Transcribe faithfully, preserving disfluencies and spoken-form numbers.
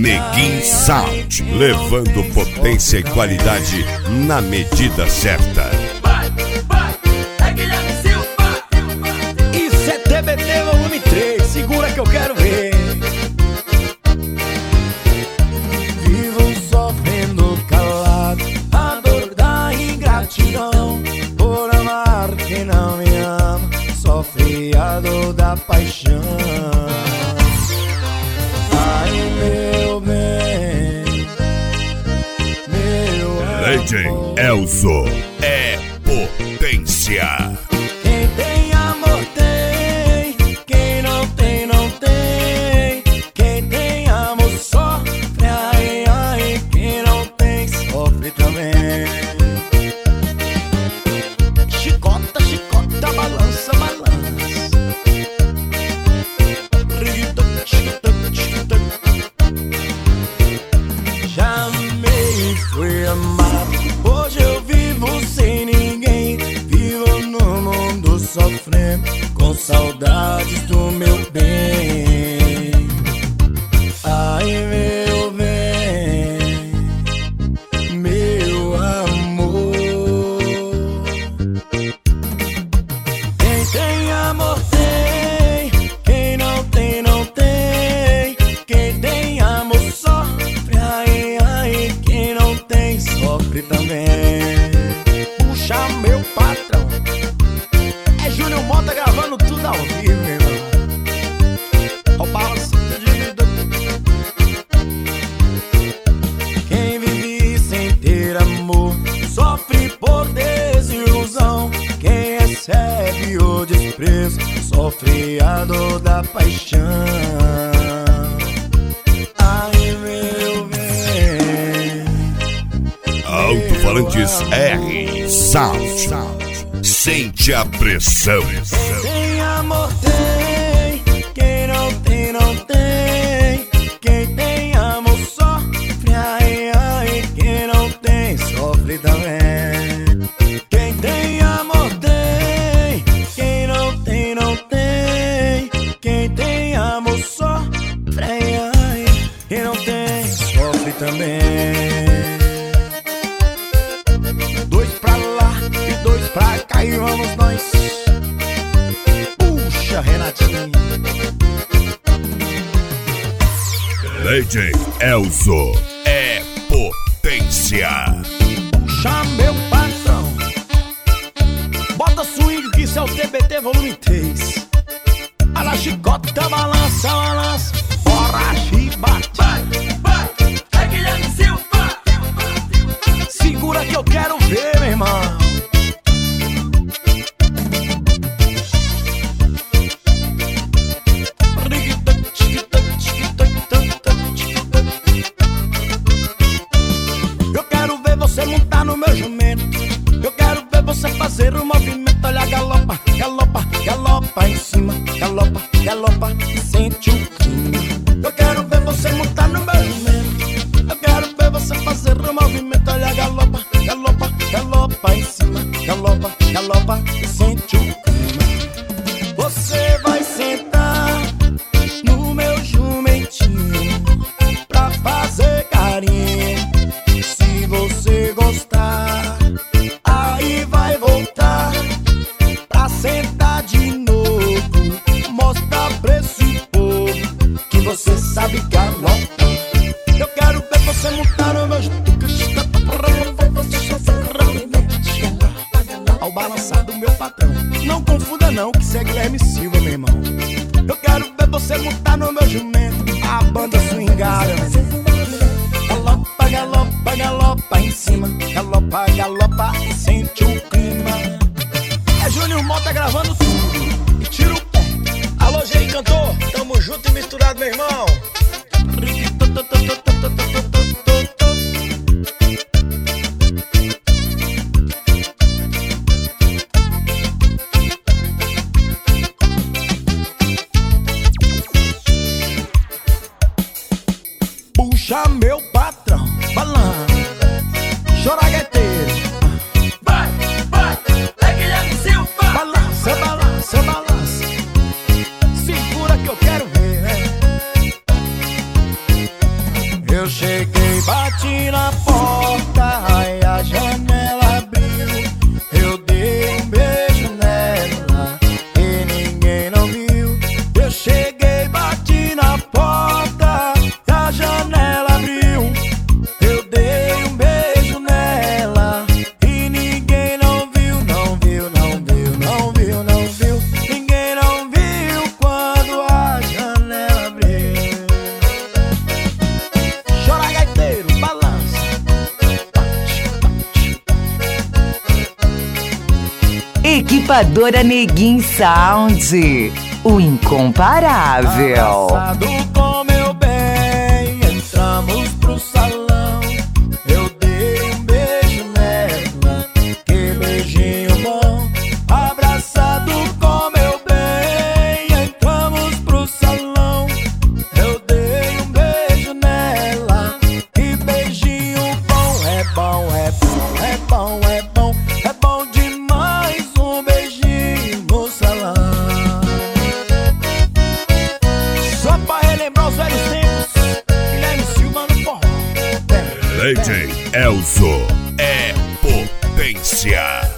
Neguin Sound, levando potência e qualidade na medida certa. Vai, vai, é Guilherme Silva. Isso é T B T volume três, segura que eu quero ver. Vivo sofrendo calado a dor da ingratidão, por amar quem não me ama, sofre a dor da paixão. Ai meu bem, meu Legend amor, Elzo é potência. quem tem amor tem, quem não tem não tem. Quem tem amor sofre, ai ai, quem não tem sofre também. Chicota, chicota, balança, balança. Já me fui amado, hoje eu vivo sem ninguém. Vivo no mundo sofrendo, com saudades do meu bem. Ai meu bem, meu amor. Quem tem amor tem, quem não tem não tem. Quem tem amor sofre, ai ai, quem não tem sofre também. Puxa meu patrão, é Júnior Mota gravando tudo ao vivo, meu irmão. Ó, balança de vida. Quem vive sem ter amor sofre por desilusão. Quem recebe o desprezo sofre a dor da paixão. Ai meu bem, Alto-falantes R Sound. Sente a pressão. tem amor tem, quem não tem não tem. Quem tem amor sofre, ai ai, quem não tem sofre também. Quem tem amor tem, quem não tem não tem. Quem tem amor sofre, ai ai, quem não tem sofre também. Dois pra lá e dois pra cá e vamos nós. Puxa, Renatinho. Legend Elzo é potência. Puxa, meu patrão. Bota swing que isso é o T B T volume três. A la chicota, balança, balança. Bora, chibate. Vai, vai, é Guilherme Silva. Segura que eu quero ver, meu irmão. Eu quero ver você montar no meu jumento. Eu quero ver você fazer o movimento. Olha, galopa, galopa, galopa em cima. Galopa, galopa, sente o clima. Eu quero ver você montar no meu jumento. Eu quero ver você fazer o movimento. Olha, galopa, galopa, galopa em cima. Galopa, galopa, sente o clima. Você vai sentar no meu jumentinho pra fazer carinho. Se você gostar, aí vai voltar pra sentar de novo. Mostra pra esse povo que você sabe galopa. Eu quero ver você montar no meu ao balançar do meu patrão. Não confunda não, que isso é Guilherme Silva, meu irmão. Eu quero ver você montar no meu jumento. A banda swingada. Galopa, galopa, galopa em cima. Galopa, galopa, sente o clima. É Júnior Mota gravando tudo e tira o pé. Alô, Jair Cantor, tamo junto e misturado, meu irmão. Puxa meu patrão, balança, choragueteiro. Vai, vai, é Guilherme Silva. Balança, balança, balança. Segura que eu quero ver, né? Equipadora Neguin Sound, o incomparável. Abraçado com meu bem, entramos pro salão. Eu dei um beijo nela, que beijinho bom. Abraçado com meu bem, entramos pro salão. Eu dei um beijo nela, que beijinho bom. É bom, é bom, é bom, é bom, é bom demais um beijinho no salão. Só pra relembrar os velhos tempos, Guilherme Silva no forró. Lady Elzo é potência.